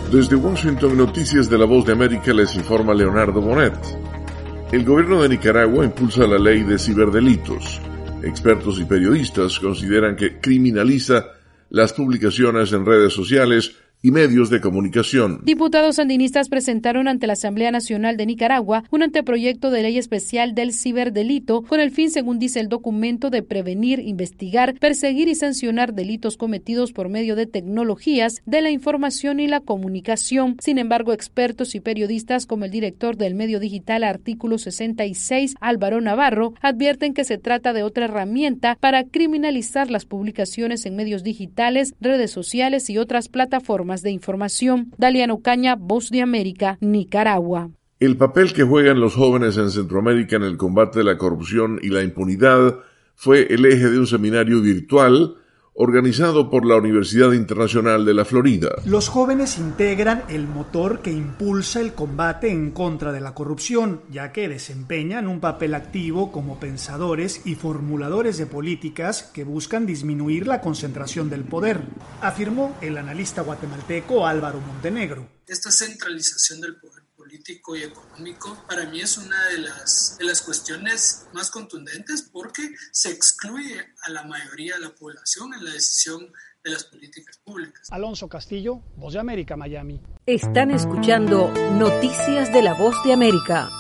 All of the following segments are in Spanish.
Desde Washington, Noticias de la Voz de América, les informa Leonardo Bonet. El gobierno de Nicaragua impulsa la ley de ciberdelitos. Expertos y periodistas consideran que criminaliza las publicaciones en redes sociales y medios de comunicación. Diputados sandinistas presentaron ante la Asamblea Nacional de Nicaragua un anteproyecto de ley especial del ciberdelito con el fin, según dice el documento, de prevenir, investigar, perseguir y sancionar delitos cometidos por medio de tecnologías de la información y la comunicación. Sin embargo, expertos y periodistas como el director del medio digital Artículo 66, Álvaro Navarro, advierten que se trata de otra herramienta para criminalizar las publicaciones en medios digitales, redes sociales y otras plataformas de información. Daliano Ocaña, Voz de América, Nicaragua. El papel que juegan los jóvenes en Centroamérica en el combate de la corrupción y la impunidad fue el eje de un seminario virtual organizado por la Universidad Internacional de la Florida. Los jóvenes integran el motor que impulsa el combate en contra de la corrupción, ya que desempeñan un papel activo como pensadores y formuladores de políticas que buscan disminuir la concentración del poder, afirmó el analista guatemalteco Álvaro Montenegro. Esta centralización del poder político y económico para mí es una de las cuestiones más contundentes, porque se excluye a la mayoría de la población en la decisión de las políticas públicas. Alonso Castillo, Voz de América, Miami. Están escuchando Noticias de la Voz de América.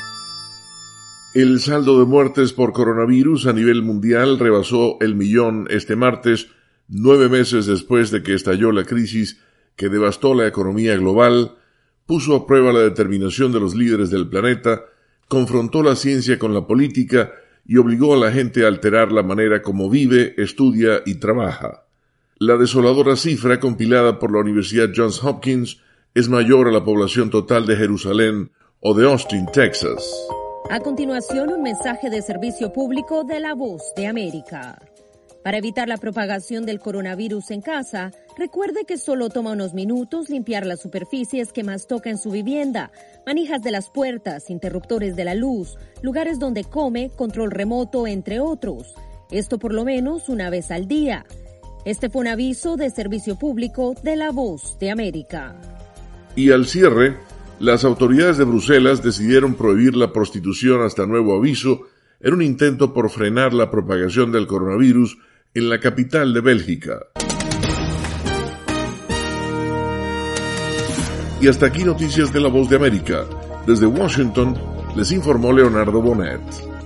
El saldo de muertes por coronavirus a nivel mundial rebasó el 1.000.000 este martes, 9 meses después de que estalló la crisis que devastó la economía global, puso a prueba la determinación de los líderes del planeta, confrontó la ciencia con la política y obligó a la gente a alterar la manera como vive, estudia y trabaja. La desoladora cifra compilada por la Universidad Johns Hopkins es mayor a la población total de Jerusalén o de Austin, Texas. A continuación, un mensaje de servicio público de la Voz de América. Para evitar la propagación del coronavirus en casa, recuerde que solo toma unos minutos limpiar las superficies que más toca en su vivienda, manijas de las puertas, interruptores de la luz, lugares donde come, control remoto, entre otros. Esto por lo menos una vez al día. Este fue un aviso de servicio público de la Voz de América. Y al cierre, las autoridades de Bruselas decidieron prohibir la prostitución hasta nuevo aviso en un intento por frenar la propagación del coronavirus en la capital de Bélgica. Y hasta aquí Noticias de la Voz de América. Desde Washington les informó Leonardo Bonet.